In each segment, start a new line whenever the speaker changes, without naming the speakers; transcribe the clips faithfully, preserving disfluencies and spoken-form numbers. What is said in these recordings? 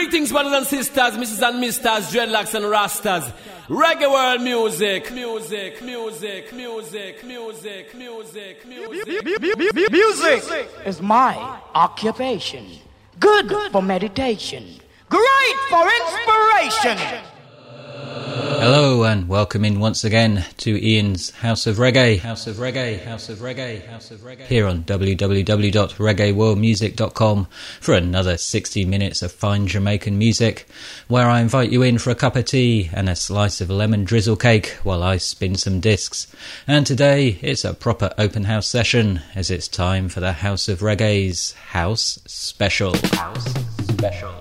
Greetings, brothers and sisters, missus and misters, dreadlocks and rastas. Reggae world music, music, music, music, music, music, music.
Music is my occupation. Good for meditation. Great for inspiration.
Hello and welcome in once again to Ian's House of Reggae, House of Reggae, House of Reggae, House of Reggae, here on w w w dot reggae world music dot com for another sixty minutes of fine Jamaican music, where I invite you in for a cup of tea and a slice of lemon drizzle cake while I spin some discs. And today it's a proper open house session, as it's time for the House of Reggae's House Special. House Special.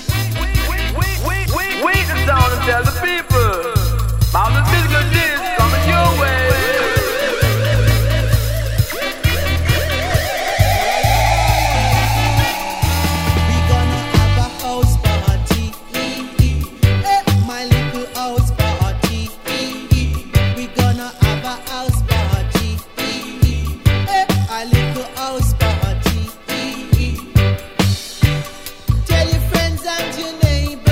Wait the sound and tell the people about the physical discs coming your way.
We gonna have a house party, eh, my little house party. We gonna have a house party, eh, a little house party. Tell your friends and your neighbors.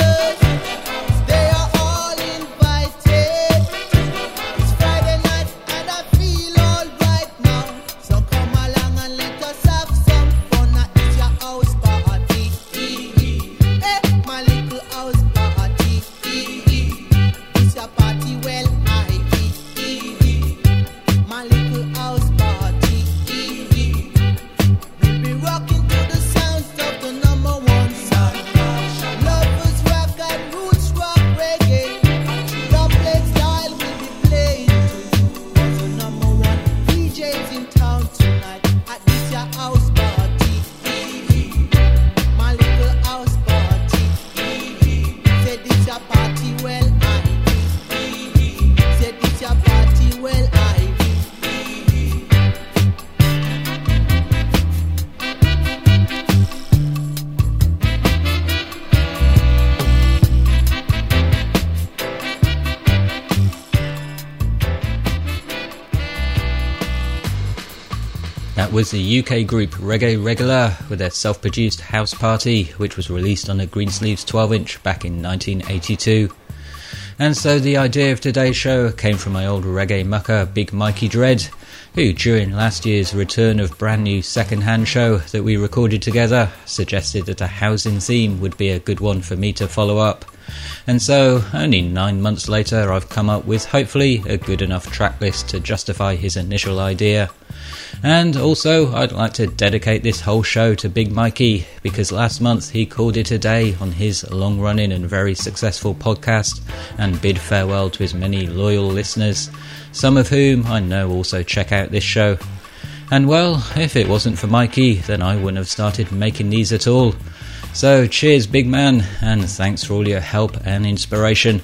That was the U K group Reggae Regular with their self-produced House Party, which was released on a Greensleeves twelve inch back in nineteen eighty-two. And so the idea of today's show came from my old reggae mucker Big Mikey Dread, who during last year's return of brand new second-hand show that we recorded together suggested that a housing theme would be a good one for me to follow up. And so, only nine months later, I've come up with hopefully a good enough track list to justify his initial idea. And also, I'd like to dedicate this whole show to Big Mikey, because last month he called it a day on his long-running and very successful podcast, and bid farewell to his many loyal listeners, some of whom I know also check out this show. And well, if it wasn't for Mikey, then I wouldn't have started making these at all. So cheers, big man, and thanks for all your help and inspiration.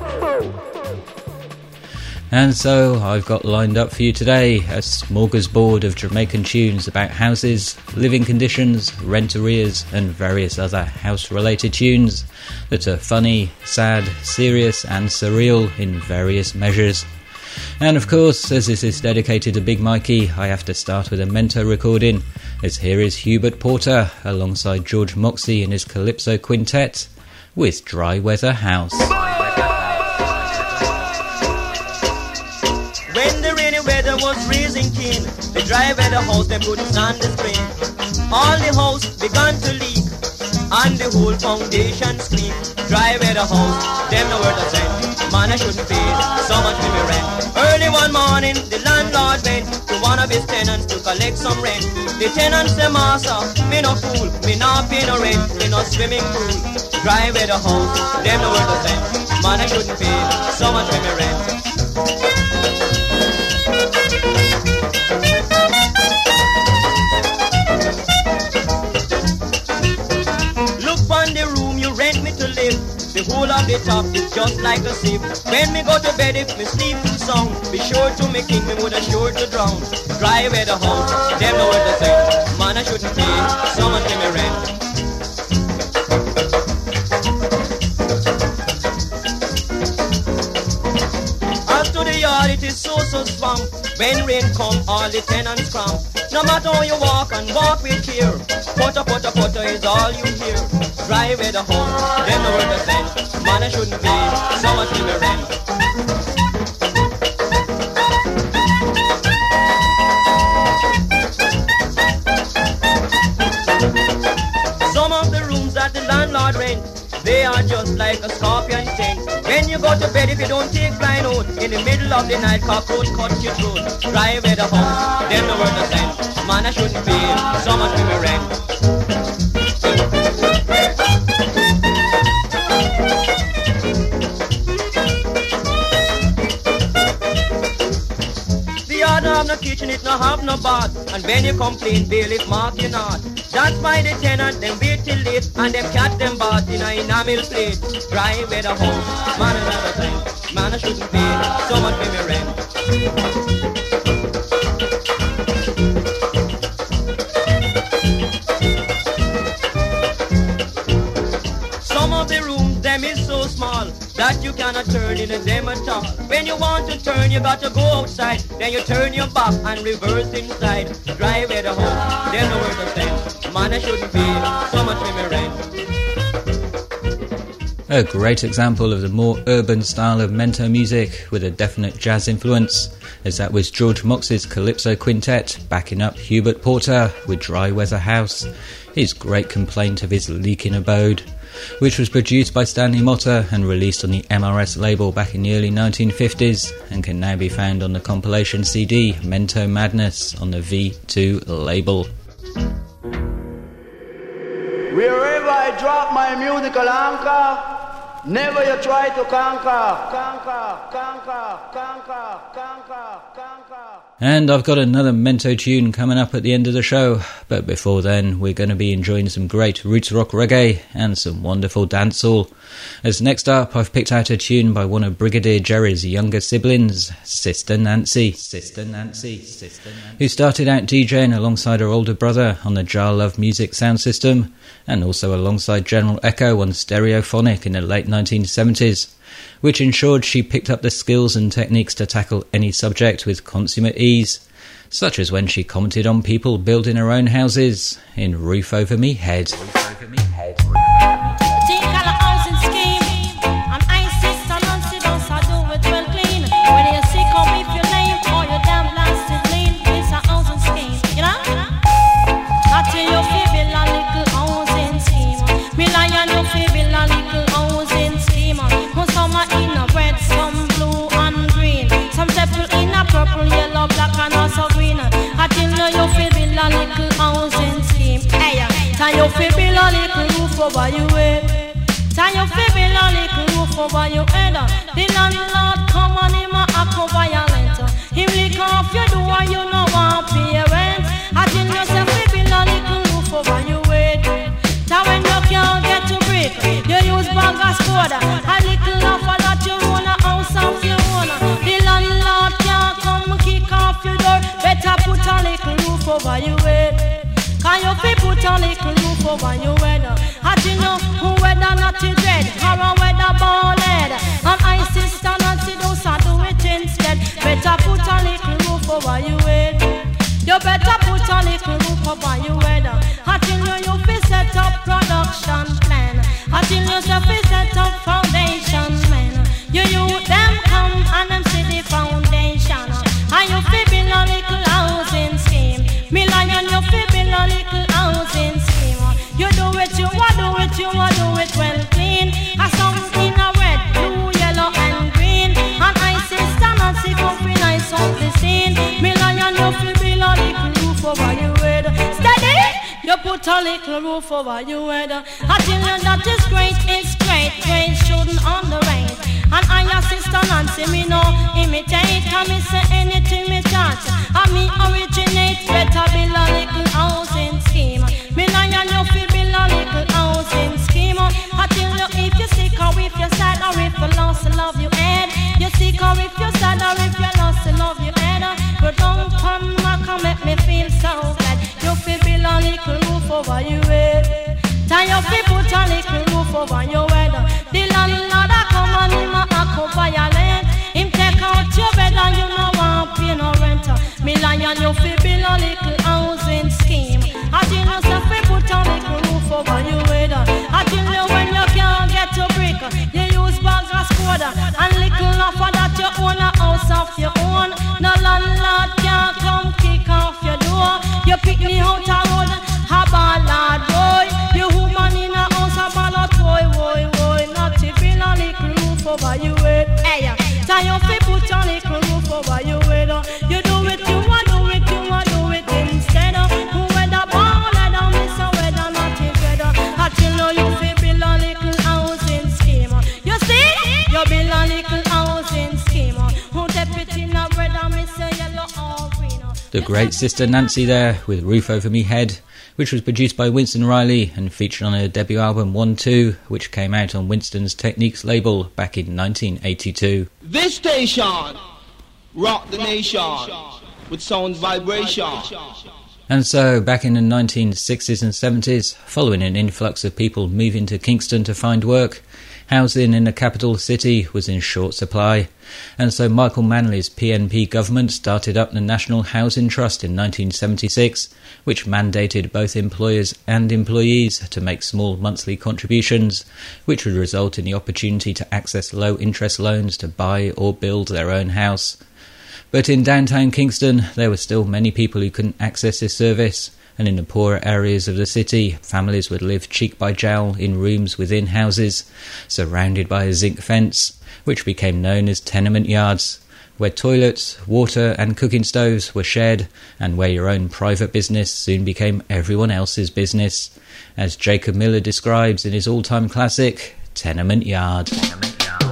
And so I've got lined up for you today a smorgasbord of Jamaican tunes about houses, living conditions, rent arrears and various other house-related tunes that are funny, sad, serious and surreal in various measures. And of course, as this is dedicated to Big Mikey, I have to start with a Mento recording, as here is Hubert Porter alongside George Moxey and his Calypso Quintet with Dry Weather House.
When the rainy weather was freezing keen, the dry weather house they couldn't stand the strain. All the house began to leak, and the whole foundation screamed. Dry weather house, them no word of sense. Man, I shouldn't pay so much for me rent. Early one morning, the landlord went to one of his tenants to collect some rent. The tenant said, "Master, me no fool, me not pay no rent in no swimming pool." Dry weather house, them no word of sense. Man, I shouldn't pay so much for me rent. Look on the room you rent me to live. The whole of the top is just like a sieve. When me go to bed, if me sleep too sound, be sure to me king, me woulda sure to drown. Dry weather house, them know what to say. Man, I shouldn't pay so much in me rent. As to the yard, it is so so swamp. When rain come, all the tenants cramp. No matter how you walk and walk with care, putter, putter, putter is all you hear. drive at the home, then the word of send. Man, I shouldn't pay so much in the rent. Some of the rooms that the landlord rent, they are just like a scorpion tent. When you go to bed, if you don't take blind out, in the middle of the night, cockroach cut your throat. Drive at the home, then the word of send. Man, I shouldn't pay so much in the rent. Have no kitchen, it no have no bath. And when you complain, bailiff mark you not. That's why the tenant, them wait till late. And them cat them bath in a enamel plate. Drive at the home, man another time. Man I shouldn't pay so much for me rent. Some of the rooms, them is so small that you cannot turn into them at all. When you want to turn, you got to go outside. Then you turn your back and reverse inside. Drive at the home, then the word of send. Man, I shouldn't pay so much for my rent.
A great example of the more urban style of mento music with a definite jazz influence, as that was George Mox's Calypso Quintet backing up Hubert Porter with Dry Weather House, his great complaint of his leaking abode, which was produced by Stanley Motter and released on the M R S label back in the early nineteen fifties and can now be found on the compilation C D Mento Madness on the V two label.
Wherever I drop my musical anchor, never you try to conquer, conquer, conquer, conquer, conquer, conquer.
And I've got another Mento tune coming up at the end of the show, but before then we're going to be enjoying some great roots rock reggae and some wonderful dancehall. As next up, I've picked out a tune by one of Brigadier Jerry's younger siblings, Sister Nancy, Sister Nancy, Sister Nancy, who started out DJing alongside her older brother on the Jar Love Music sound system, and also alongside General Echo on Stereophonic in the late nineteen seventies, which ensured she picked up the skills and techniques to tackle any subject with consummate ease, such as when she commented on people building their own houses in Roof Over Me Head. Roof Over Me Head.
Purple, yellow, black and also green. I tell you you feel build a little housing scheme. Hey, tell you feel build a little roof over your head. Tell you feel build a little roof over your head. The landlord come on him a act violent. Him lick off your door, you know want pay rent. I tell you say feel build a little roof over your head. Tell when you can't get to break, you use bag as code. A little offer that you own a house of your own. The landlord can't come kick off your door. Better put a little roof over your head. Can you fi put a little roof over your head? I tell you who weather not is red, or a weather ball head. And I sister Nancy do so do it instead. Better put a little roof over your head. You better put a little roof over your head. I tell you you fi set up production plan. I tell you you fi set up foundation man. You you them come and them see the foundation. And you fi build a little housing scheme. Me lion you fi build a little housing scheme. You do it, you a do it, you a do it well clean. A something a red, blue, yellow and green. And I sister Nancy come fi nice up the scene. Me lion you fi build a little roof over your head. Steady! You put a little roof over your head. I tell you that is great, it's great. Great shouldn't underrate. And I your sister Nancy me no imitate. Can me say anything me touch. And me originate. Better build a little housing scheme. Me lion you fi build a little housing scheme. I tell you if you sick or if you sad or if you lost love you head. You sick or if you sad or if you lost love you head. But don't come back and make me feel so bad. You fi build a little roof over your head. Tell you fi put a little roof over your head. The landlord a come and him a go violent. Him take out your bed and you no want pay no rent. Me lion you fi build a little housing scheme. I tell you say fi put a little roof over your head. I tell
great Sister Nancy there with Roof Over Me Head, which was produced by Winston Riley and featured on her debut album one two, which came out on Winston's Techniques label back in nineteen eighty-two.
This station rock the nation with sound vibration.
And so, back in the nineteen sixties and seventies, following an influx of people moving to Kingston to find work, housing in the capital city was in short supply, and so Michael Manley's P N P government started up the National Housing Trust in nineteen seventy-six, which mandated both employers and employees to make small monthly contributions, which would result in the opportunity to access low-interest loans to buy or build their own house. But in downtown Kingston, there were still many people who couldn't access this service, and in the poorer areas of the city, families would live cheek by jowl in rooms within houses, surrounded by a zinc fence, which became known as tenement yards, where toilets, water and cooking stoves were shared, and where your own private business soon became everyone else's business, as Jacob Miller describes in his all-time classic, Tenement Yard. Tenement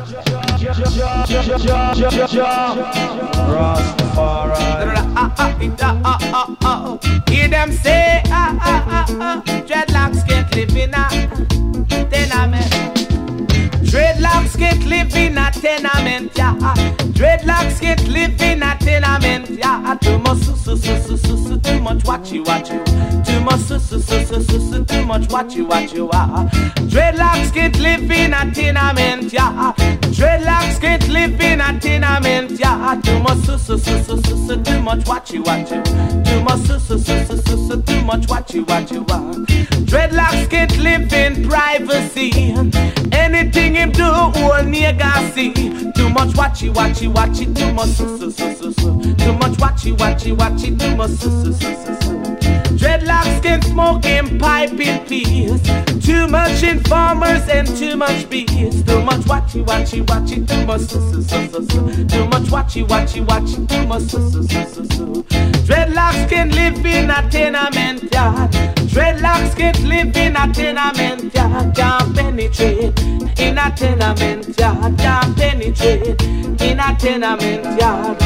Hear them say, ah, ah, ah, ah, dreadlocks can't live in a tenement. Dreadlocks can't live in a tenement, yeah. Dreadlocks can't live in a tenement, yeah. Too much, su, su, su, su, su, su, too much, watchy, watchy. Too much, su, su, su, su, su, su, too much, watchy, watchy, ah. Dreadlocks can't live in a tenement, yeah. Dreadlocks can't live in a tenement, yeah. Too much, su, su, su, su, su, su, too much, watchy, watchy. Too much, su, su, su, su, su, su, too much, watchy, watchy, ah. Dreadlocks can't live in privacy. Anything him do, all nigga see. Too much watchy, watchy, watchy, too much su, su, su, su, su. Too much watchy, watchy, watchy, too much su, su, su, su, su. Dreadlocks can smoke in pipe in peace. Too much informers and too much bees. Too much watchy, watchy, watchy, too much su, su, su, su, su. Too much watchy, watchy, watchy, too much su, su, su, su, su. Dreadlocks can live in a tenement yard. Dreadlocks can't live in a tenement yard. Can't penetrate in a tenement yard. Can't penetrate in a tenement yard.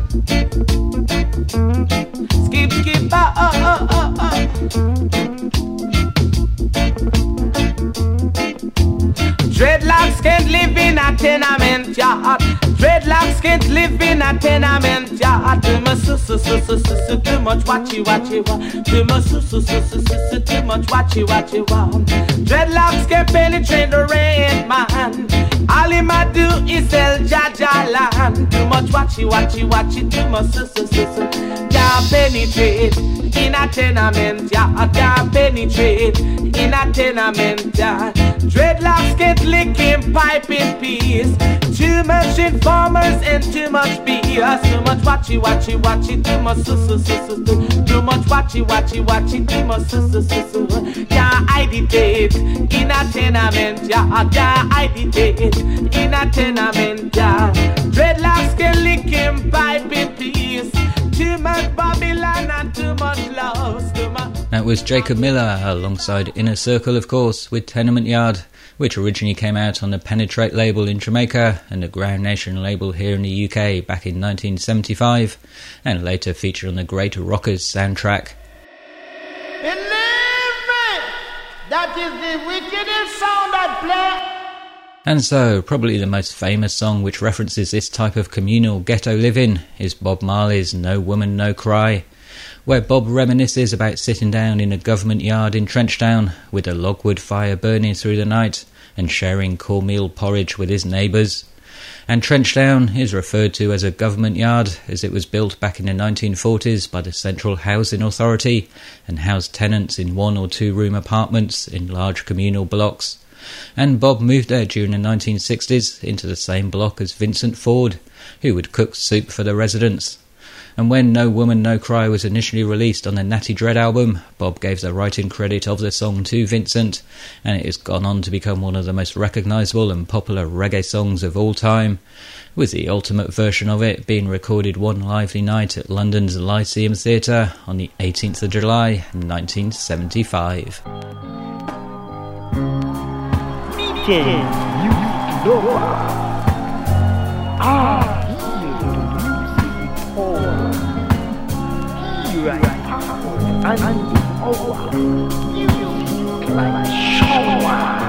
Skip, skip, oh, oh, oh, oh. Dreadlocks can't live in a tenement yard. Dreadlocks can't live in a tenement yard. Too much su su su su su su, too much watchy watchy wa. Too much su su su su su su, too much watchy watchy wa. Dreadlocks can penetrate the rain man. All him a do is sell Jaja land. Too much watchy watchy watchy, too much su su su su. Can't penetrate in a tenement yard. Can't penetrate in a tenement yard. Dreadlocks can't lick him pipe in peace. Too much informers and too much B S. Too much watchy watchy watchy, too much su su su su su. Too much watchy watchy watchy, too much su su su su. Can't agitate in a tenement yard. Can't agitate in a tenement yard. Dreadlocks can lick him pipe in peace. Too much Babylon and too much loss. Too much.
That was Jacob Miller alongside Inner Circle, of course, with Tenement Yard, which originally came out on the Penetrate label in Jamaica and the Ground Nation label here in the U K back in nineteen seventy-five, and later featured on the Great Rockers soundtrack.
Believe me, that is the wickedest sound I play.
And so, probably the most famous song which references this type of communal ghetto living is Bob Marley's No Woman No Cry, where Bob reminisces about sitting down in a government yard in Trenchtown with a logwood fire burning through the night and sharing cornmeal porridge with his neighbours. And Trenchtown is referred to as a government yard as it was built back in the nineteen forties by the Central Housing Authority and housed tenants in one or two room apartments in large communal blocks. And Bob moved there during the nineteen sixties into the same block as Vincent Ford, who would cook soup for the residents. And when No Woman No Cry was initially released on the Natty Dread album, Bob gave the writing credit of the song to Vincent, and it has gone on to become one of the most recognisable and popular reggae songs of all time, with the ultimate version of it being recorded one lively night at London's Lyceum Theatre on the eighteenth of July nineteen seventy-five.
You know I hear the music pour. and over. Music like shower.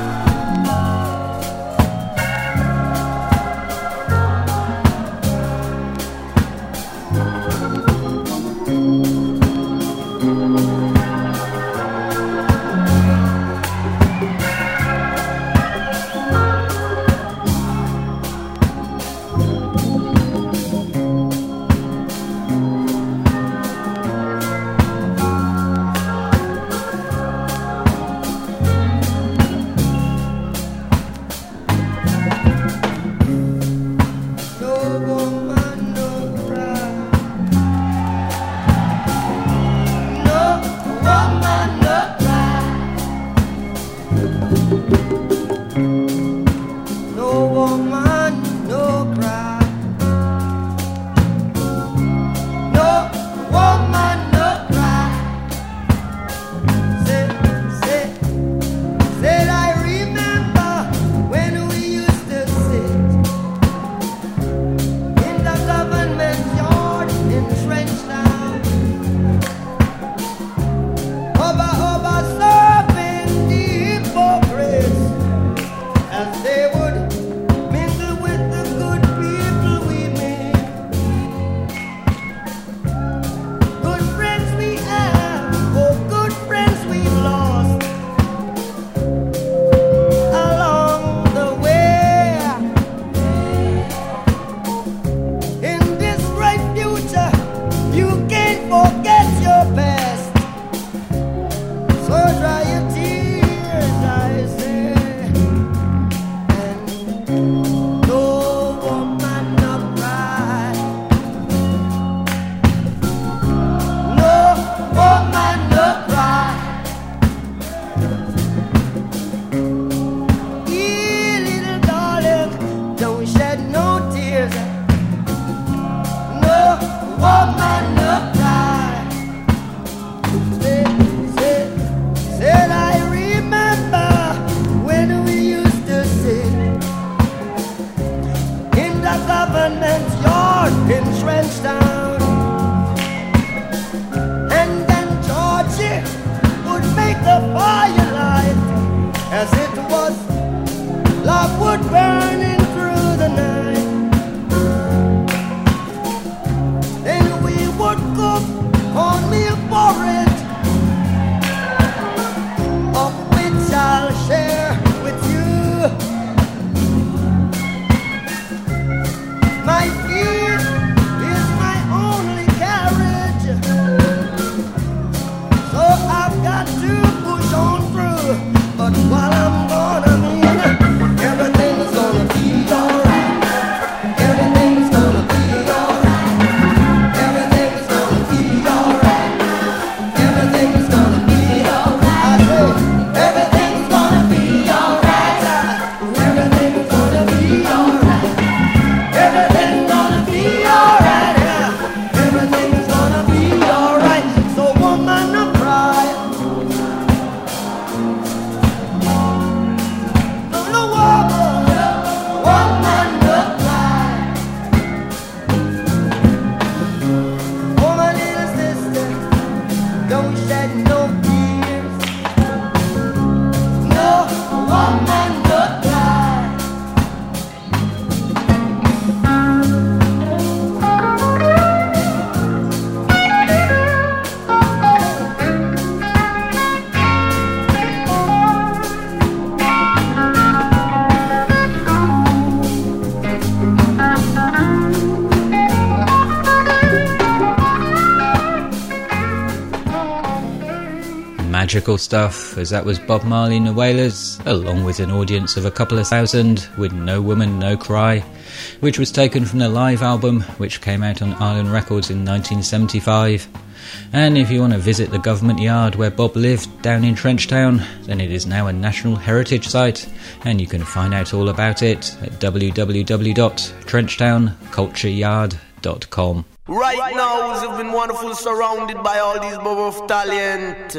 Magical stuff, as that was Bob Marley and the Wailers, along with an audience of a couple of thousand, with No Woman, No Cry, which was taken from the live album, which came out on Island Records in nineteen seventy-five. And if you want to visit the government yard where Bob lived down in Trenchtown, then it is now a National Heritage Site, and you can find out all about it at w w w dot trenchtown culture yard dot com.
Right now, we've been wonderful, surrounded by all these bubble of talent.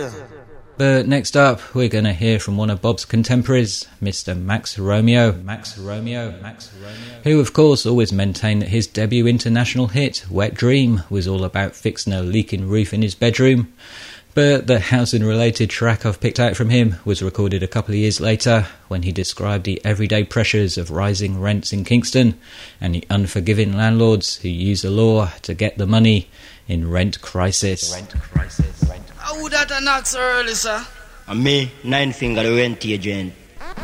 But next up, we're going to hear from one of Bob's contemporaries, Mister Max Romeo, Max Romeo, Max Romeo, who of course always maintained that his debut international hit, Wet Dream, was all about fixing a leaking roof in his bedroom. But the housing-related track I've picked out from him was recorded a couple of years later when he described the everyday pressures of rising rents in Kingston and the unforgiving landlords who use the law to get the money in Rent Crisis.
Rent Crisis. Rent.
How that a knock so early, sir?
And me, Nine Finger, the rent agent.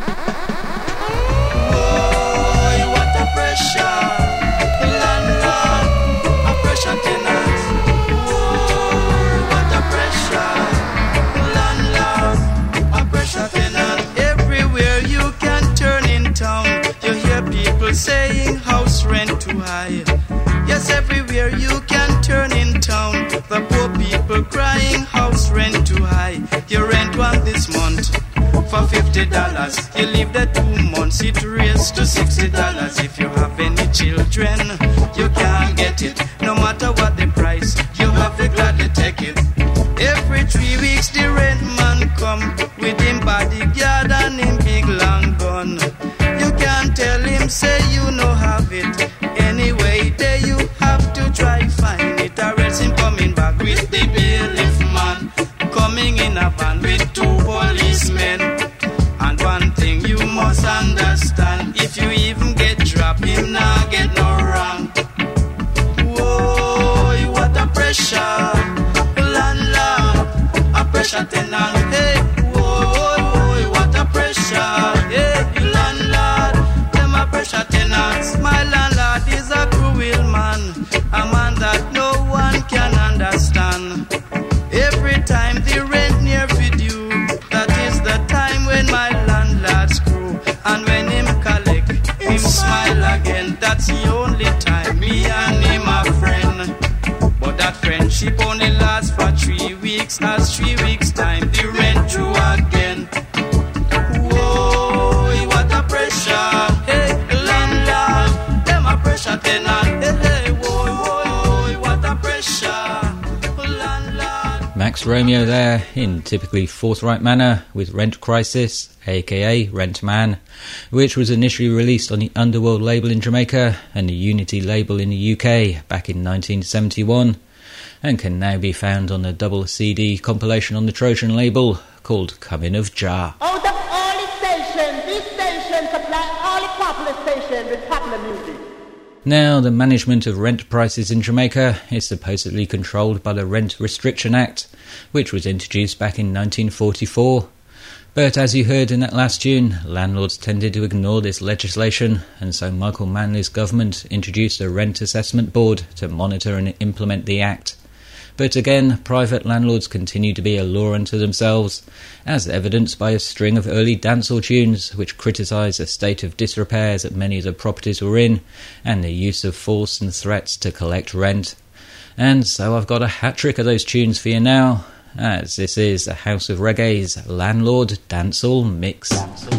Boy, what a pressure. Landlord, a pressure tenant. Boy, what a pressure. Landlord, a pressure tenant. Everywhere you can turn in town, you hear people saying house rent too high. Yes, everywhere you can turn in town, the poor people crying house rent too high. You rent one this month for fifty dollars. You live there two months, it raised to sixty dollars. If you have any children, you can't get it. No matter what the price, you have to gladly take it. Every three weeks the rent man come with him bodyguard and him big long gun. You can't tell him, say you no have it. Anyway, there you have to try find it. Or else him coming back with the bailiff man, coming in a van with two policemen. And one thing you must understand, if you even get dropped, him nah get no wrong. Whoa, what a pressure. Landlord, a pressure tenant. Hey, whoa, what a pressure. Hey, landlord, them a pressure tenants. My landlord is a cruel man, a man that no one can understand. Every time the rent near with you, that is the time when my landlord screw. And when him collect, him smile again. That's the only time me and him are friend. But that friendship only lasts for three weeks. As three weeks time, the rent due again. Whoa, what a pressure. Hey, landlord, them a pressure tenant. Hey, hey, whoa, whoa, what a pressure. Landlord.
Max Romeo there in typically forthright manner with Rent Crisis, aka Rent Man, which was initially released on the Underworld label in Jamaica and the Unity label in the U K back in nineteen seventy-one, and can now be found on a double C D compilation on the Trojan label called Coming of Jah.
Out of all the stations, this station supply all the popular stations with popular music.
Now, the management of rent prices in Jamaica is supposedly controlled by the Rent Restriction Act, which was introduced back in nineteen forty-four. But as you heard in that last tune, landlords tended to ignore this legislation, and so Michael Manley's government introduced a Rent Assessment Board to monitor and implement the act. But again, private landlords continue to be a law unto themselves, as evidenced by a string of early dancehall tunes which criticise the state of disrepair that many of the properties were in, and the use of force and threats to collect rent. And so I've got a hat-trick of those tunes for you now, as this is the House of Reggae's Landlord Dancehall Mix.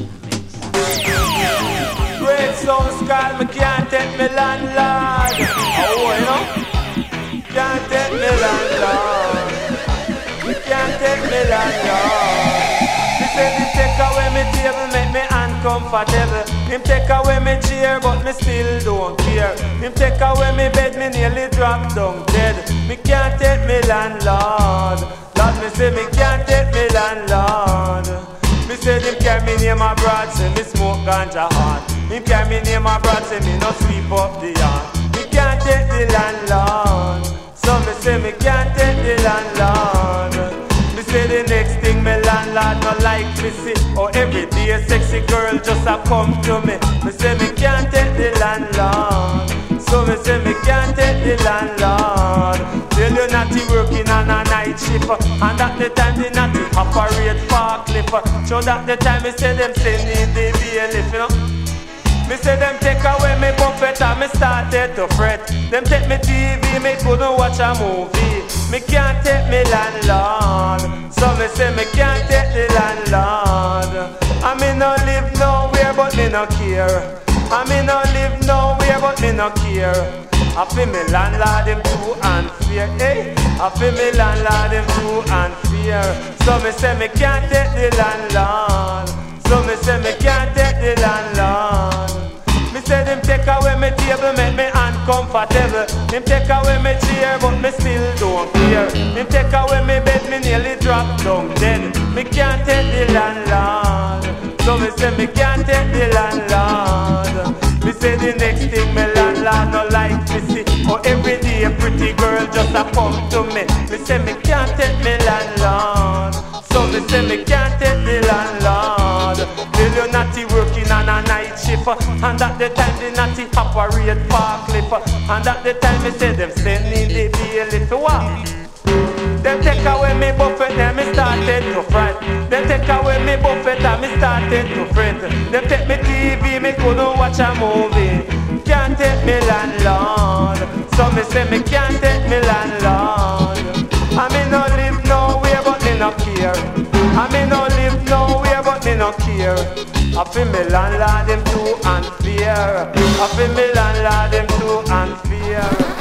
Great sound sky, me can't take me landlord. Oh, you know? Can't take me landlord. You can't take me landlord. He said he take away me table, make me uncomfortable. Him take away me chair, but me still don't care. Him take away me bed, me nearly drop down dead. Me can't take me landlord. Lord, me say me can't take me landlord. Me say him carry me name abroad, say me smoke ganja hard. Him carry me name abroad, say me no sweep up the yard. Me can't take the landlord. So me say me can't take the landlord. Me say the next thing me landlord no like me see. Or every day a sexy girl just a come to me. Me say me can't take the landlord. So me say me can't take the landlord. Tell you not to working on a night shift, and that the time they not to operate forklift. So that the time me say them say need the bailiff, you know. Me say them take away me buffet and me started to fret. Them take me T V, me couldn't watch a movie. Me can't take me landlord. So me say me can't take the landlord. I me no live nowhere but me no care. I me no live nowhere but me no care. I feel me landlord him too unfair, eh? I feel me landlord him too unfair. So me say me can't take the landlord. So me say me can't take the landlord. Me say him take away my table, make me uncomfortable. Him take away my chair, but me still don't care. Him take away my bed, me nearly drop down dead. Me can't take the landlord, so me say me can't take the landlord. Me say the next thing me landlord no like me see. Oh, every day a pretty girl just a come to me. Me say me can't take me landlord, so me say me can't take the landlord. Till you natty working on a night shift, and at the time the natty operate forklift, and at the time me say them sending the bailiff for what? Them take away me buffet and me started to fret. Them take away me buffet and me started to fret. Them take me T V, me couldn't watch a movie. Can't take me landlord, so me say me can't take me landlord. I me no live nowhere but me no care. I me no live nowhere but me no care. I feel me landlord them too unfair. I feel me landlord them too unfair.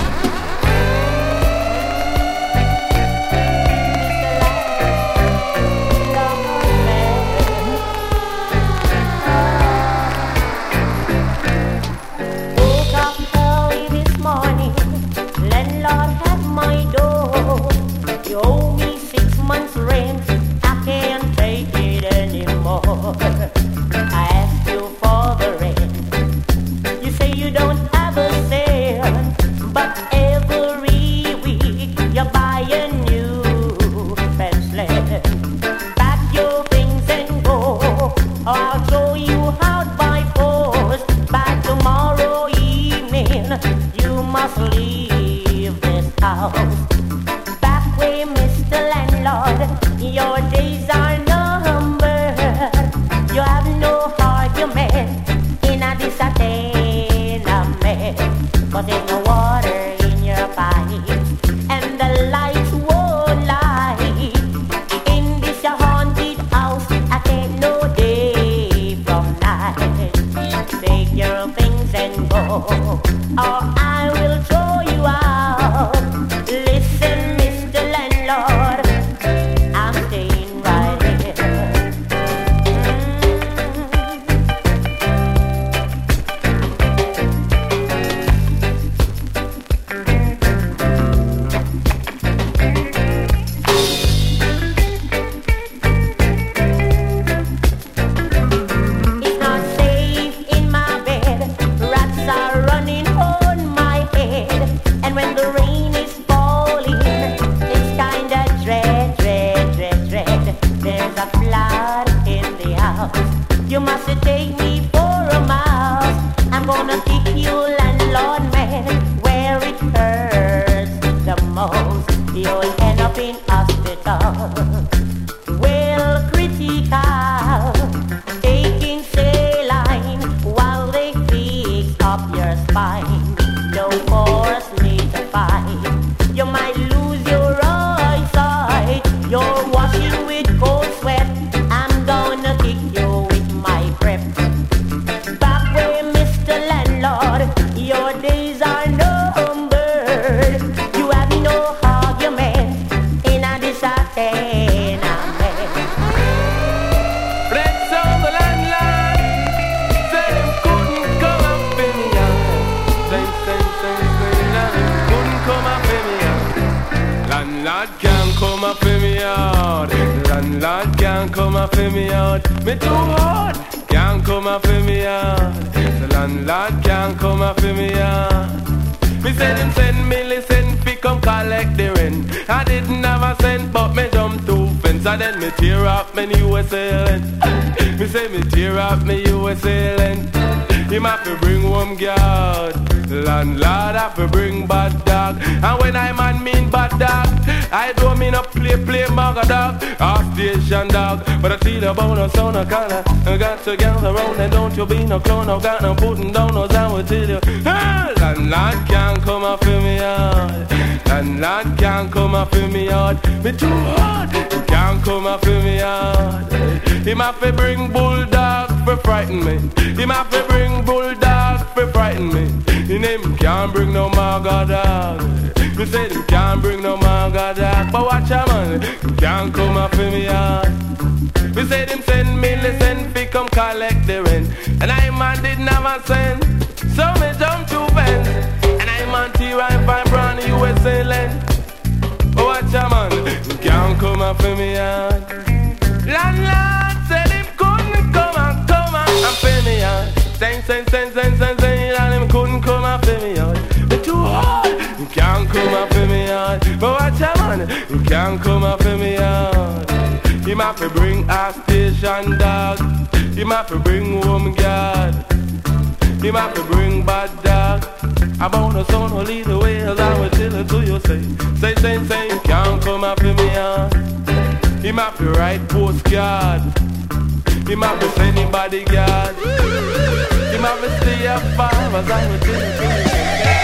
I asked you for the rent. You say you don't have a cent, but every week you buy a new fence land. Pack your things and go, or I'll throw you out by force. By tomorrow evening, you must leave this house. Back way, Mister Landlord, your days are you have no argument in a disattainment, cause there's no water in your pipes, and the lights won't light. In this your haunted house, I can't no day from night. Take your things and go, or I will throw you out. Listen, Mister Landlord, I'm staying right here. You must take me for a mouse. I'm gonna kick you, landlord man, where it hurts the most. You'll end up in hospital. Well, critical, taking saline while they fix up your spine. No force need to fight. You might lose your eyesight. You're washing with cold sweat. I'm gonna kick you with my prep. Back way, Mister Landlord, your days are numbered. You have no argument in a disattainment.
Flex on the landlord, say them couldn't come up in me yard. Say, say, say, say that them couldn't come up in me yard. Landlord can't come up in me yard. Landlord can't come up in me yard. Me too hard, can't come up in me yard. The landlord can't come up in me yard. Me say them send me listen fi come collect the rent. I didn't have a cent but me jump two fence. And then me tear up me U S A lent. Me say me tear up me U S A lent. Him have to bring home guard. Landlord have to bring bad dog. And when I man mean bad dog, I don't mean a play play mugger dog or station dog. But I see the bonus on the corner. I got to get around and don't you be no clone. I got no putting down no down with you. Ah, landlord can't come up in me yard. Landlord can't come up in me yard. Me too hard, can't come up in me yard. Him have to bring bulldog for frighten me. Him have to bring bulldog for frighten me. In him can't bring no maga dog. Me say him can't bring no maga dog. But watch a man, he can't come up in me yard. Me say him send me listen fi come collect the rent. And I man didn't have a cent. and pay me yard. Landlord said him couldn't come and come and pay me yard. Sing, sing, sing, sing, sing, sing, and him couldn't come and pay me yard. It's too hard, you can't come and pay me yard. But watch out, man, you can't come and pay me yard. You might have to bring a station dog. You might have to bring home guard. You might have to bring bad dog. About the son who lead the way, as I will tell it to you, say. Say, say, say, you can't come and pay me yard. You might have to write postcard. You might have to send him bodyguard. You might have to stay up five, as I will tell it to you, say.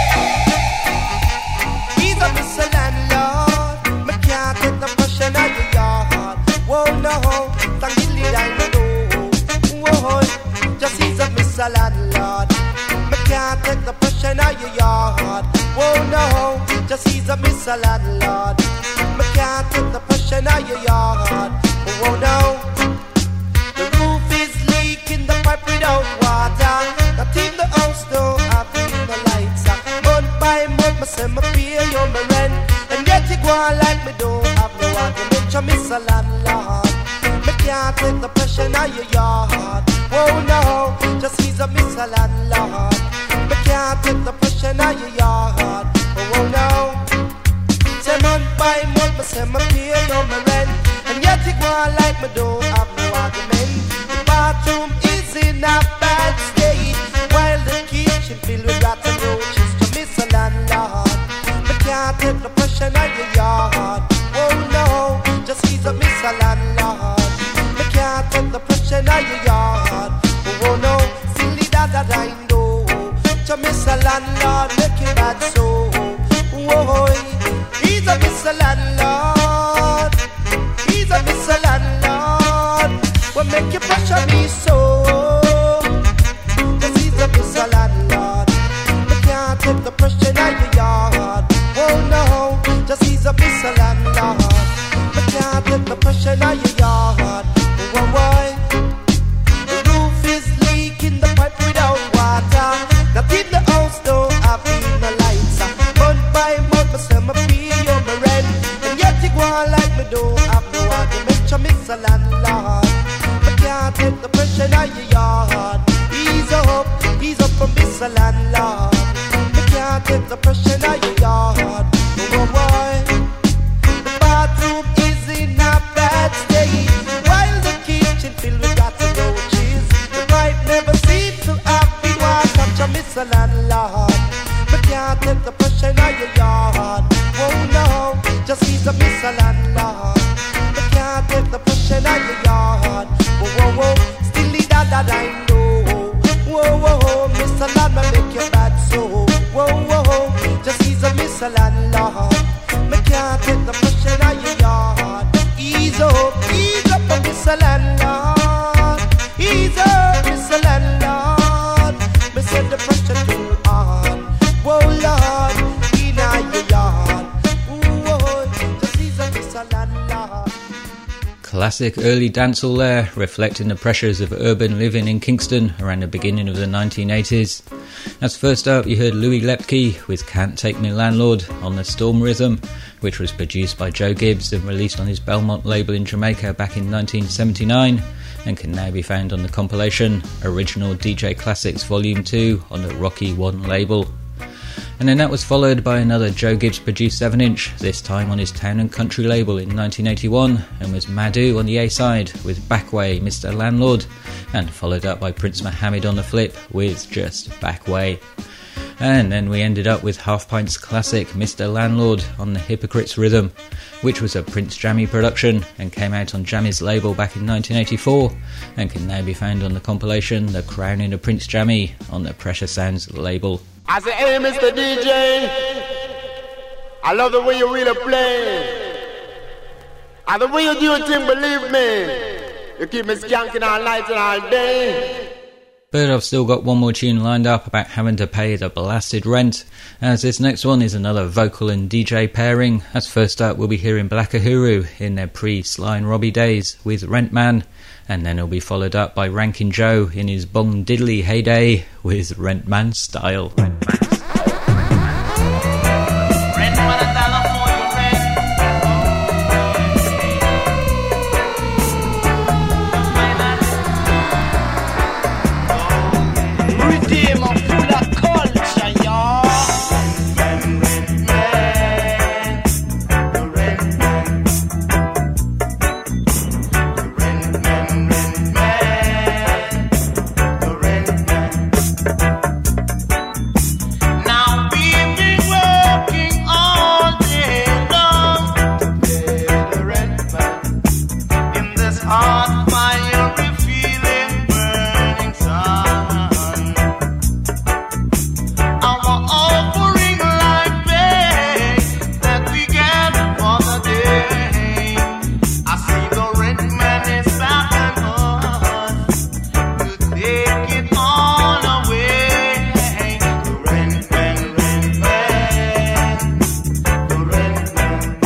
He's a Mister Landlord. Me can't get the pressure out your yard. Whoa, no, thank you, I know. Whoa, just he's a Mister Landlord. Me can't take the pressure out your yard. Whoa, no, just he's a Mister Landlord. Me can't take the pressure out your yard. Whoa, no, the roof is leaking, the pipe without water. That in the house don't have the lights. Month by month, me say me pay you my rent, and yet you go on like me don't have no argument. You Mister Landlord, me can't take the pressure out your yard. Whoa, no, just he's a Mister Landlord. Me can't take the pressure out your yard. Whoa, no, say month by month, me say me pay you my rent, and yet you go on like me don't have no argument. The bathroom is in a bad state, while the kitchen filled with rats and roaches. To Mister Landlord, me can't take the pressure out your yard. Oh no, just he's a Mister Landlord. Me can't take the pressure out your yard. Oh no, silly that that I know. To Mister Landlord, make it bad so. Oh, he's a Mister Landlord. He's a Mister Landlord. What make you pressure me so? Cause he's a Mister Landlord. Me can't take the pressure out your yard. Oh no, just he's a Mister Landlord. Me can't take the pressure out your yard. Oh boy, the roof is leaking, the pipe without water. Not in the house don't have the lights. Month by month, me say me pay you my rent, and yet you go on like me don't have no argument. You Mister Landlord, me can't take the pressure out your yard. Ease up, ease up from Mister Landlord. Me can't take the pressure out your yard. Oh boy, the bathroom is in a bad state, while the kitchen filled with rats and roaches. The pipe never seems to have been washed up. You Mister Landlord, me can't take the pressure out your yard. Oh no, just he's a Mister Landlord. Me can't take the pressure out your yard. Whoa, whoa, whoa, still the that that I know. Whoa, whoa, whoa, Mister Landlord make you bad so. Whoa, whoa, whoa, just he's a Mister Landlord. Me can't take the pressure out your yard. Ease up, ease up, oh, Mister Landlord. Ease up, Mister Landlord. Me said the pressure too hard. Whoa, Lord, in your yard. Whoa, just he's a Mister Landlord.
Classic early dancehall there, reflecting the pressures of urban living in Kingston around the beginning of the nineteen eighties. As first up, you heard Louis Lepke with Can't Take Me Landlord on the Storm Rhythm, which was produced by Joe Gibbs and released on his Belmont label in Jamaica back in nineteen seventy-nine, and can now be found on the compilation Original D J Classics Volume two on the Rocky One label. And then that was followed by another Joe Gibbs produced seven inch, this time on his Town and Country label in nineteen eighty-one, and was Madhu on the A-side with Backway, Mister Landlord, and followed up by Prince Mohammed on the flip with just Backway. And then we ended up with Half Pint's classic Mister Landlord on the Hypocrites Rhythm, which was a Prince Jammy production and came out on Jammy's label back in nineteen eighty-four, and can now be found on the compilation The Crowning of Prince Jammy on the Pressure Sounds label.
I say, hey, Mister D J, I love the way you really play. And the way you do your thing, believe me, you keep me skanking all night and all day.
But I've still got one more tune lined up about having to pay the blasted rent, as this next one is another vocal and D J pairing. As first up, we'll be hearing Black Uhuru in their pre-Sly and Robbie days with Rent Man, and then it'll be followed up by Rankin Joe in his Bong Diddley heyday with Rent Man Style. Rent Man.
Caught fiery feeling burning sun. Our offering like faith that we get for the day. I see the rent man is back and us to take it all away. The rent man, rent man, the rent man.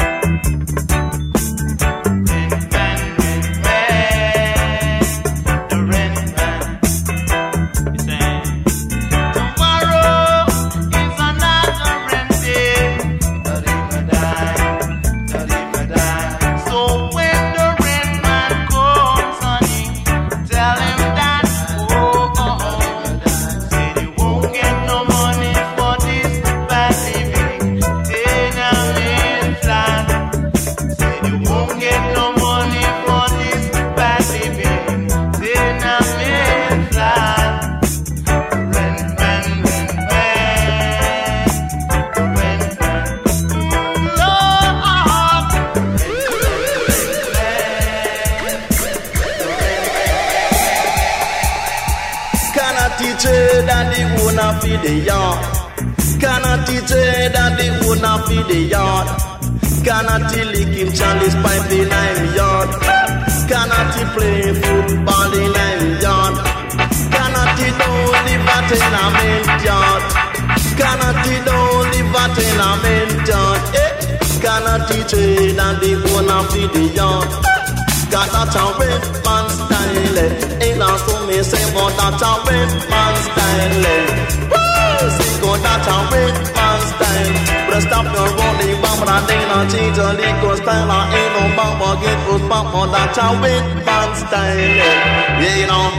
Feed the yard. Cannot teach that the owner feed the yard. Cannot lick him Charlie's pipe in nine yard. Cannot play football in nine yard. Cannot don't live at tenement yard. Cannot don't live at tenement yard. Cannot teach that the owner feed the yard. Got that a red man style. Ain't lost to me say but that a red man style. Woo! Say go that a red man style. But stop your rolling bomb but I ain't not change a liquor style. I ain't no bomb but get those bomb but that a red man style. Yeah, you know.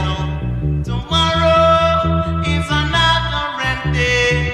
Tomorrow is another red day.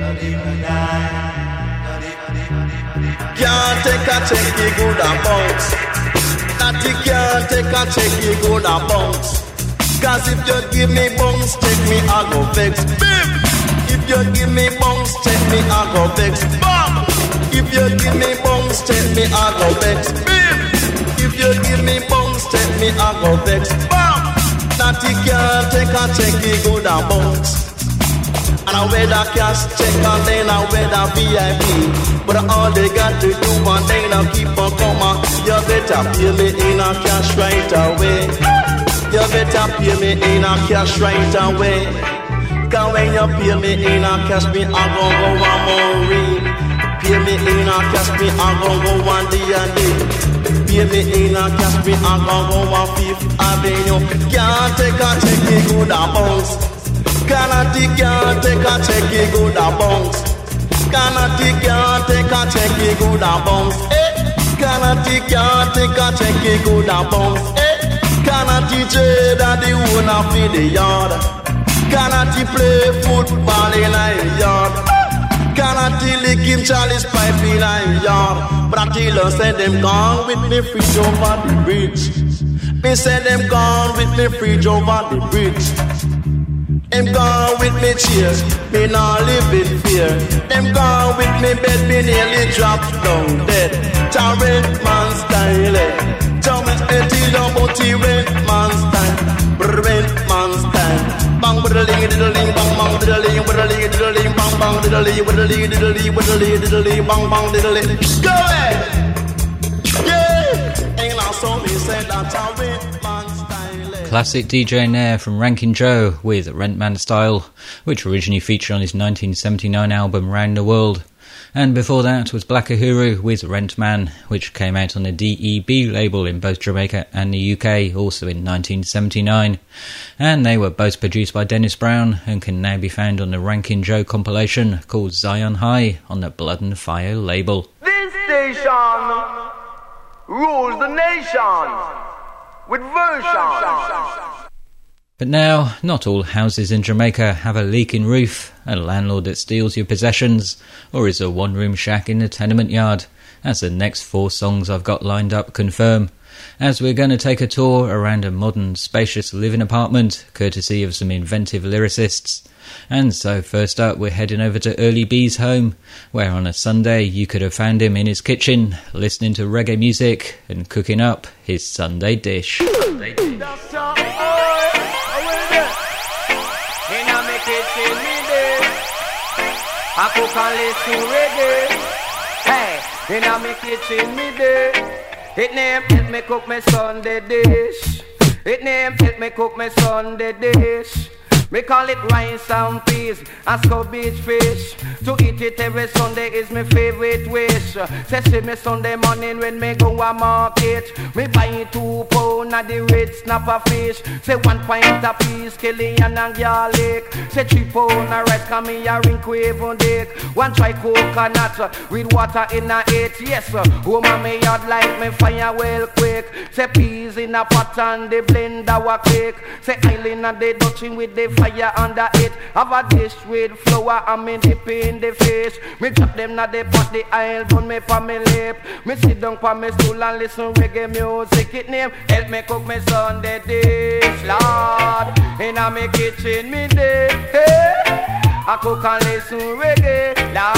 Can't take a check, you good and bounce. That you can't take a check, you go to bounce. Cause if you give me bounce, check me, I go vex. Bim! If you give me bounce, check me, I go vex. Bam! If you give me bounce, check me, I go vex. Bim! If you give me bounce, check me, I go vex. Bam! That you can't take a check, you go to bounce. And I wear the cash check and then I wear the V I P. But all they got to do one day now keep on coming. You better pay me in a cash right away. You better pay me in a cash right away. Cause when you pay me in a cash, me I gon' go one more read. Pay me in a cash, me I gon' go one day and day. Pay me in a cash, me I gon' go one Fifth Avenue. Can't take a check, you go down bounce. Cannot can't take a check, you go down bounce. Cannot can't take a check, you go down bounce. Eh? Cannot can't take a check, you go down bounce. Eh? Cannot teach that the owner feed the yard. Cannot play football in a yard. Cannot lick him Charlie's pipe in a yard. But until I said them gone with me fridge over the bridge. Me said them gone with me fridge over the bridge. Them gone with me cheers, me not live in fear. Them gone with me bed, me nearly dropped down dead. Ta rent man style, eh? Tell me eighty about the rent man style, rent man style. Bang diddly diddly, bang bang diddly, diddly diddly, bang bang diddly, diddly diddly, diddly diddly, bang bang diddly. Go ahead, yeah. Ain't I saw me say that ta rent man style.
Classic DJing there from Rankin Joe with Rentman Style, which originally featured on his nineteen seventy-nine album Round the World. And before that was Black Uhuru with Rentman, which came out on the D E B label in both Jamaica and the U K, also in nineteen seventy-nine. And they were both produced by Dennis Brown and can now be found on the Rankin Joe compilation called Zion High on the Blood and Fire label.
This station rules the nation with version.
But now, not all houses in Jamaica have a leaking roof, a landlord that steals your possessions, or is a one-room shack in the tenement yard, as the next four songs I've got lined up confirm, as we're going to take a tour around a modern, spacious living apartment, courtesy of some inventive lyricists, And so first up we're heading over to Early B's home, where on a Sunday you could have found him in his kitchen listening to reggae music and cooking up his Sunday dish. Sunday dish.
I cook and listen reggae. Hey, in a me kitchen me day. It name help me cook me Sunday dish. It name help me cook me Sunday dish. Me call it rice and peas and scabious fish. To eat it every Sunday is my favorite wish. Say see me Sunday morning when me go a market. Me buy two pound of the red snapper fish. Say one pint of peas, scallion and garlic. Say three pound of rice, come me a ring even dick. One try coconut with water in a it. Yes, oh my yard like me fire well quick. Say peas in a pot and the blender wa quick. Say island and the dutching with the fire under it. Have a dish with flour and me dip in the fish. Me drop them na the pot, the oil burn me pa me lip. Me sit down pa me stool and listen reggae music. It name help me cook me Sunday dish, Lord. In a me kitchen me day, hey. I cook and listen reggae,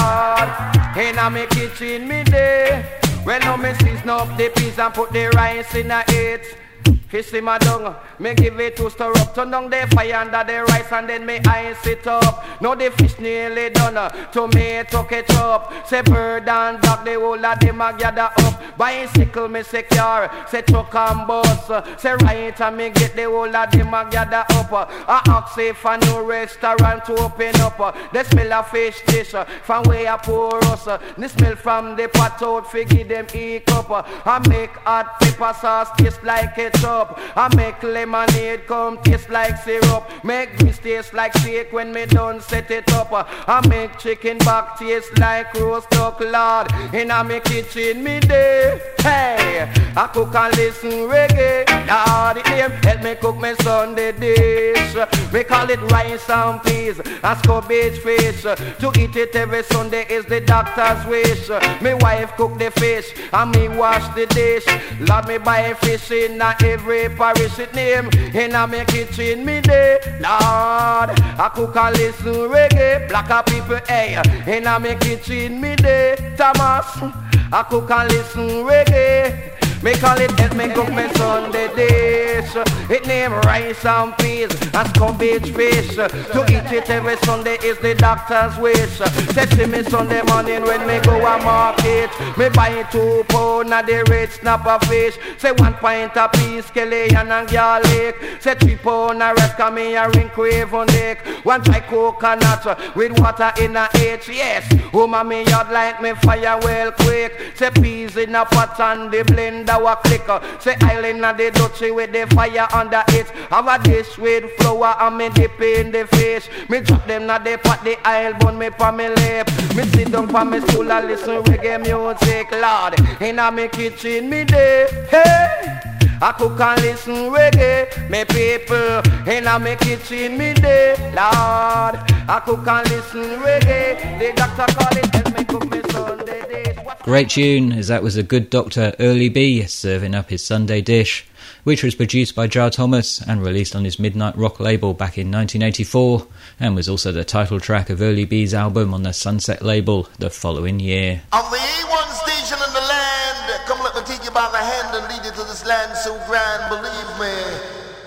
Lord. In a me kitchen me day. Well now me season up the peas and put the rice in a it. Fish simmer down, me give it to stir up. Turn down the fire under the rice and then me ice it up. Now the fish nearly done, tomato ketchup. Say bird and dog, the whole of them a gather up. Bicycle me secure, say truck and bus. Say right and me get the whole of them a gather up. I ask if a new restaurant to open up. The smell of fish dish, from where I pour us. The smell from the pot out, figure them eat up. I make hot pepper sauce taste like ketchup. I make lemonade come taste like syrup. Make grease taste like shake when me done set it up. I make chicken back taste like roast duck, Lord. In a me kitchen me day. Hey, I cook and listen reggae, Lord. It name help me cook me Sunday dish. We call it rice and peas and scabious fish. To eat it every Sunday is the doctor's wish. Me wife cook the fish and me wash the dish. Lord, me buy fish in a every parish. It name in a me kitchen me day, Lord. I cook and listen reggae, black people, hey. In a me kitchen me day, Thomas. I cook and listen reggae. Me call it help me cook me Sunday dish. It name rice and peas and scabious fish. To eat it every Sunday is the doctor's wish. Say see me Sunday morning when me go a market. Me buy two pound of the red snapper fish. Say one pint of peas, scallion and garlic. Say three pound of rice, come me a ring even dick. One try coconut with water in a H. Yes, oh mommy yard like me fire well quick. Say peas in a pot and the blender wa clicker. Say island and the dutchie with the fire under it. Have a dish with flour and me dip in the fish. Me drop them na the pot, the oil burn me pa me lip. Me sit down pa me stool and listen reggae music, Lord. In a me kitchen me day, hey. I cook and listen reggae, me people. In a me kitchen me day, Lord. I cook and listen reggae. The doctor call it help me cook me Sunday dish.
Great tune, as that was a good Doctor Early B serving up his Sunday dish, which was produced by Jar Thomas and released on his Midnight Rock label back in nineteen eighty-four, and was also the title track of Early B's album on the Sunset label the following year.
On the A one station in the land, come let me take you by the hand and lead you to this land so grand, believe me.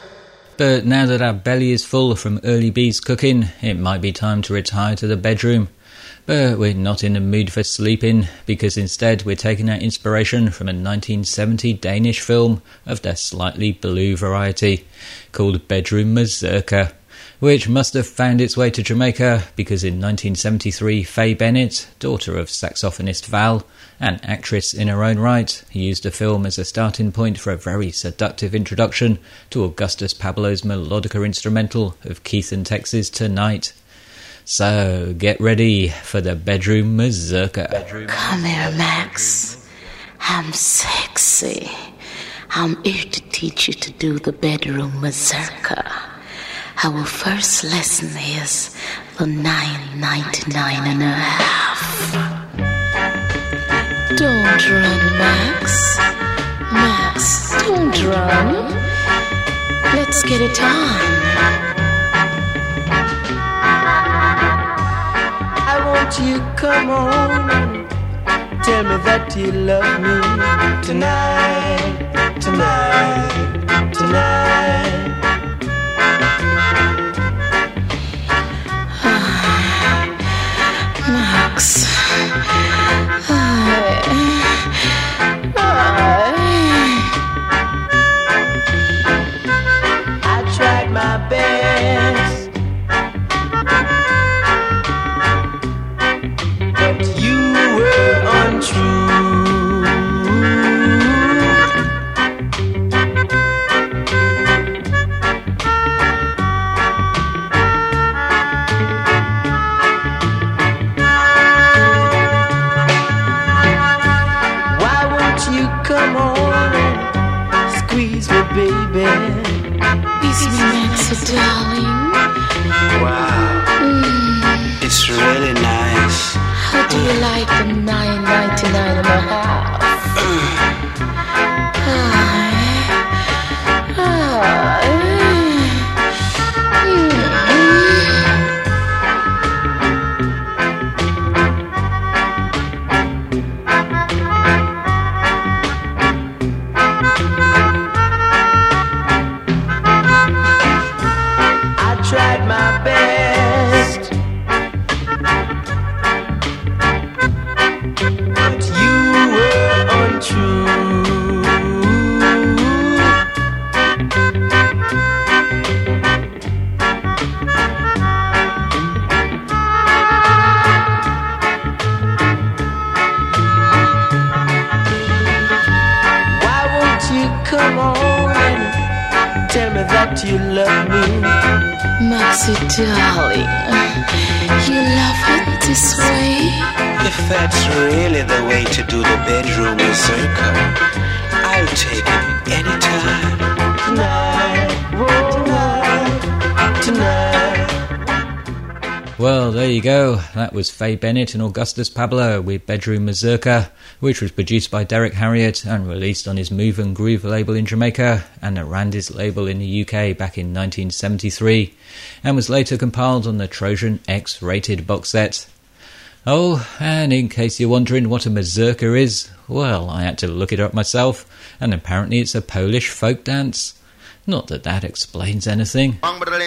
But now that our belly is full from Early B's cooking, it might be time to retire to the bedroom. But we're not in the mood for sleeping, because instead we're taking our inspiration from a nineteen seventy Danish film of the slightly blue variety, called Bedroom Mazurka, which must have found its way to Jamaica because in nineteen seventy-three Faye Bennett, daughter of saxophonist Val, and actress in her own right, used the film as a starting point for a very seductive introduction to Augustus Pablo's melodica instrumental of Keith and Tex's Tonight. So, get ready for the Bedroom Mazurka. Bedroom
Come here, Max. I'm sexy. I'm here to teach you to do the Bedroom Mazurka. Our first lesson is the nine ninety-nine and a half. Don't run, Max. Max, don't run. Let's get it on.
won't you come on and tell me that you love me tonight, tonight, tonight.
Max, I,
I, I tried my best, but you were untrue. Come on and squeeze me, baby.
Kiss me, Max, darling.
Wow, mm. It's really nice.
How do you like the nine ninety nine and a half? ah, ah,
tried my best, but you were untrue. Why won't you come on and tell me that you love me?
Maxie, darling, you love it this way?
If that's really the way to do the bedroom mazurka, I'll take it anytime.
Tonight, tonight, tonight.
Well, there you go. That was Faye Bennett and Augustus Pablo with Bedroom Mazurka, which was produced by Derek Harriott and released on his Move and Groove label in Jamaica and Arandis label in the U K back in nineteen seventy-three, and was later compiled on the Trojan X-rated box set. Oh, and in case you're wondering what a mazurka is, well, I had to look it up myself, and apparently it's a Polish folk dance. Not that that explains anything.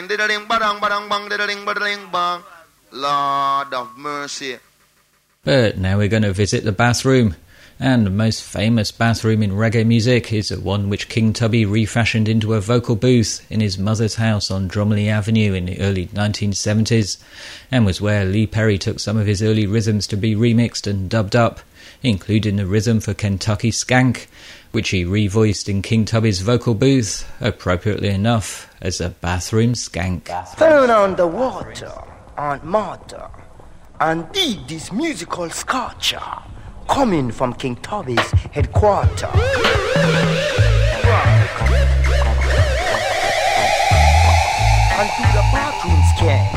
Lord of mercy.
But now we're going to visit the bathroom, and the most famous bathroom in reggae music is the one which King Tubby refashioned into a vocal booth in his mother's house on Drumley Avenue in the early nineteen seventies, and was where Lee Perry took some of his early rhythms to be remixed and dubbed up, including the rhythm for Kentucky Skank, which he revoiced in King Tubby's vocal booth, appropriately enough, as a bathroom skank.
Turn on the water, Aunt Martha, and dig this musical scorcher coming from King Tubby's headquarters. Unto the bathroom skank.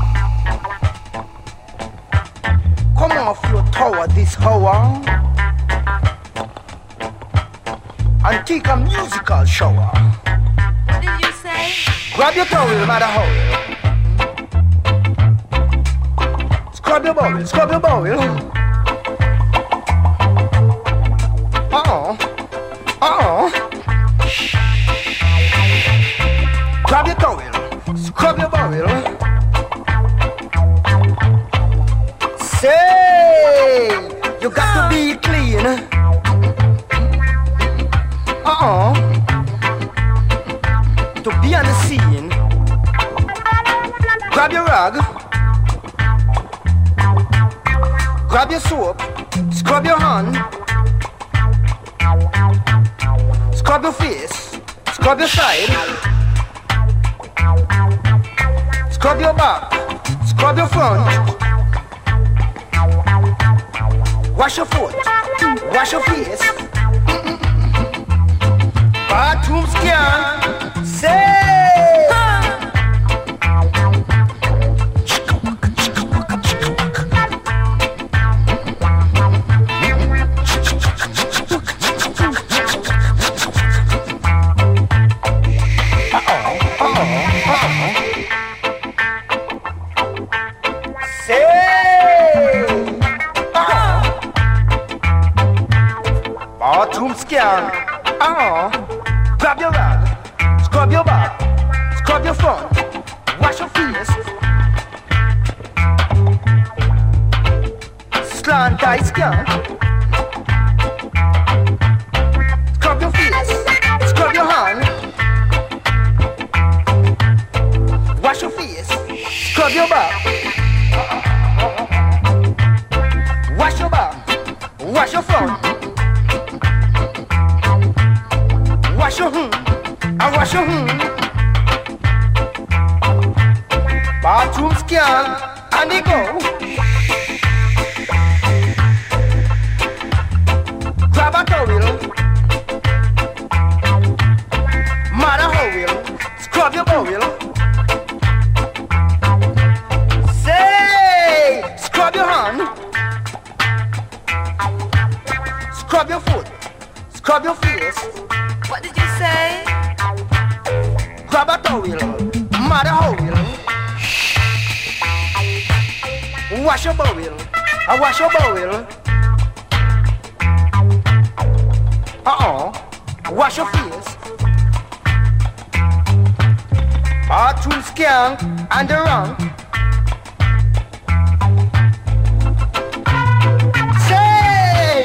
Come off your tower this hour and take a musical shower.
What did you say?
Grab your towel, matter how. Scrub your bowel, scrub your bowel. Uh-oh, uh-oh. Grab your towel, scrub your bowel. Say, you got to be clean. Uh-oh. To be on the scene. Grab your rag. Grab your soap, scrub your hand, scrub your face, scrub your side, scrub your back, scrub your front, wash your foot, wash your face. Bathroom scan, say. Say Scrub your rug, scrub your back, scrub your front, wash your face. Slant eye scan. Scrub your face, scrub your hand. Wash your face, scrub your back. Wash your back, wash your front. Wash your hmm, and wash your hmm. Bathroom scan, and they go. Grab a towel, mother howell, scrub your bowel. Say, scrub your hand, scrub your foot, scrub your face.
What did you say?
Grab a towel, mother howell. Wash your bowel, I wash your bowel. Uh-uh, wash your face. Bathroom scan and the wrong. Say,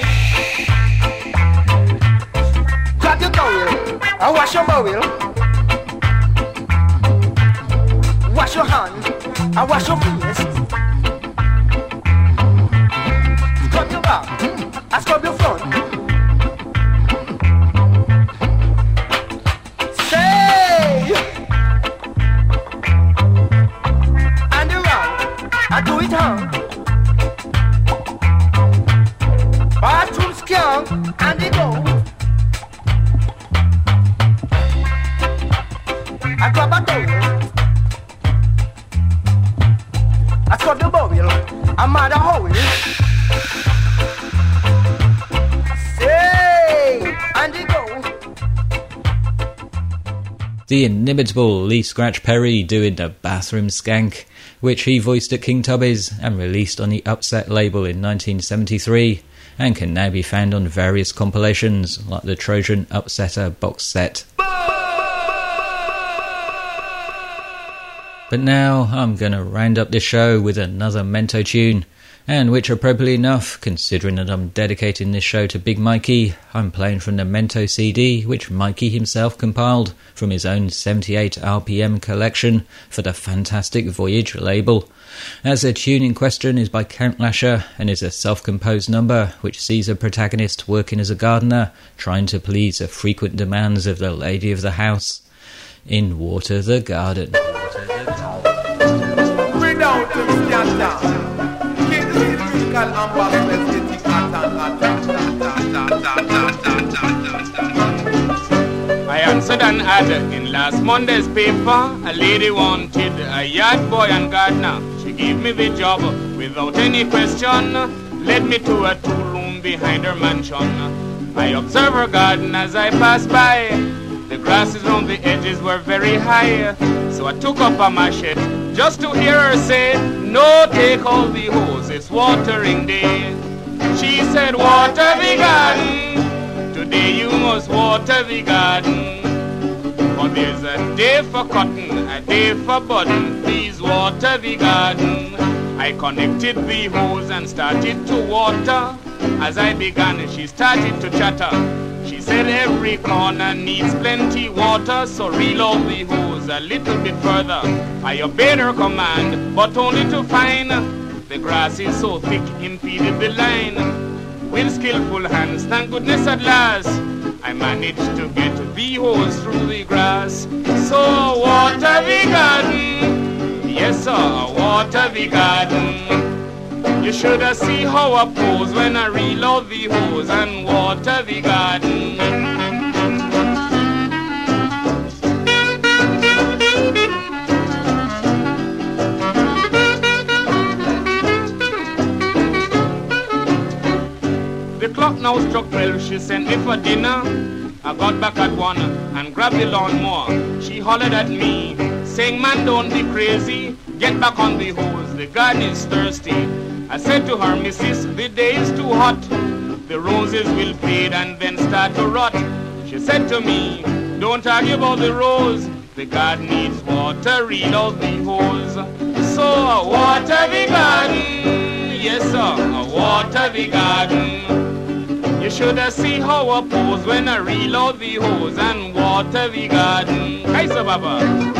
grab your towel and wash your bowel. Wash your hand and wash your face. Scrub your back and scrub your front. Say, and the wrong, I do it on. Bathroom scan and the go. I grab a towel, I scrub the bowel, I'm mad a hole. Say, and the go.
The inimitable Lee Scratch Perry doing the Bathroom Skank, which he voiced at King Tubby's and released on the Upset label in nineteen seventy-three, and can now be found on various compilations like the Trojan Upsetter box set. But now I'm going to round up this show with another Mento tune, and which appropriately enough, considering that I'm dedicating this show to Big Mikey, I'm playing from the Mento C D which Mikey himself compiled from his own seventy-eight R P M collection for the Fantastic Voyage label. As the tune in question is by Count Lasher and is a self-composed number which sees a protagonist working as a gardener, trying to please the frequent demands of the lady of the house in Water the Garden.
Bring down to the scan keep the musical ambassadors getting hot and I answered an ad in last Monday's paper. A lady wanted a yard boy and gardener. She gave me the job without any question. Led me to a two-room behind her mansion. I observed her garden as I passed by. The grasses round the edges were very high, so I took up a machete just to hear her say, "No, take all the hose, it's watering day." She said, "Water the garden, today you must water the garden. For there's a day for cotton, a day for budding, please water the garden." I connected the hose and started to water. As I began, she started to chatter. She said every corner needs plenty water, so reload the hose a little bit further. I obeyed her command, but only to find the grass is so thick impeded the line. With skillful hands, thank goodness at last, I managed to get the hose through the grass. So water the garden, yes sir, water the garden. You should have seen how I pose when I reload the hose and water the garden. The clock now struck twelve, she sent me for dinner. I got back at one and grabbed the lawnmower. She hollered at me, saying, "Man, don't be crazy, get back on the hose, the garden is thirsty." I said to her, "Missus, the day is too hot. The roses will fade and then start to rot." She said to me,
Don't argue about the rose, the garden needs water, reload the hose. So uh, water the garden, yes sir, uh, water the garden. You should have seen how I pose when I reload the hose and water the garden. Hey sir Baba.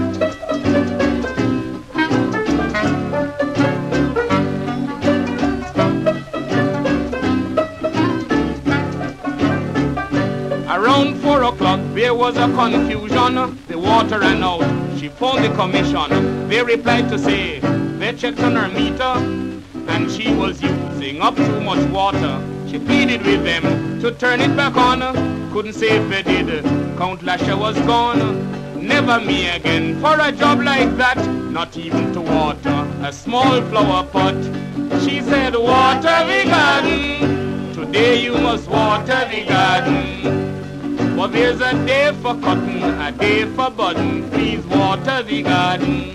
Around four o'clock there was a confusion. The water ran out. She phoned the commission. They replied to say they checked on her meter and she was using up too much water. She pleaded with them to turn it back on. Couldn't say if they did. Count Lasher was gone. Never me again for a job like that. Not even to water a small flower pot. She said water the garden. Today you must water the garden. But there's a day for cotton, a day for budding. Please water the garden.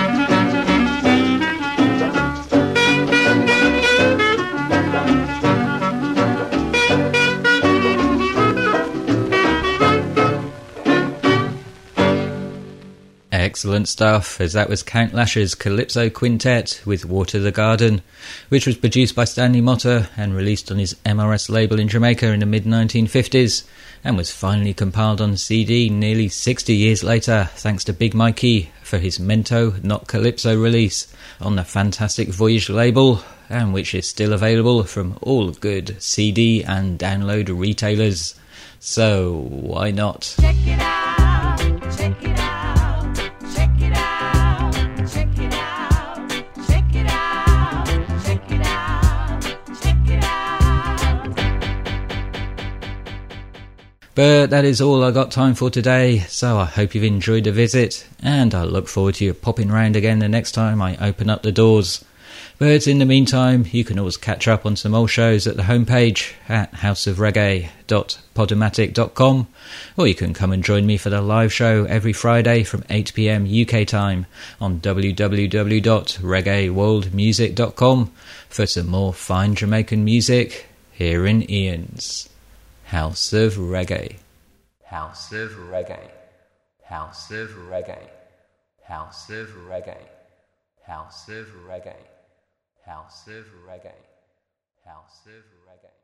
Excellent stuff, as that was Count Lasher's Calypso Quintet with Water the Garden, which was produced by Stanley Motter and released on his M R S label in Jamaica in the mid nineteen fifties, and was finally compiled on C D nearly sixty years later, thanks to Big Mikey for his Mento Not Calypso release on the Fantastic Voyage label, and which is still available from all good C D and download retailers. So why not?
Check it out, check it out.
But that is all I got time for today, so I hope you've enjoyed the visit, and I look forward to you popping round again the next time I open up the doors. But in the meantime, you can always catch up on some old shows at the homepage at house of reggae dot podomatic dot com, or you can come and join me for the live show every Friday from eight p m U K time on w w w dot reggae world music dot com for some more fine Jamaican music here in Ian's House of Reggae. House of Reggae. House of Reggae. House of Reggae. House of Reggae. House of Reggae. House of Reggae.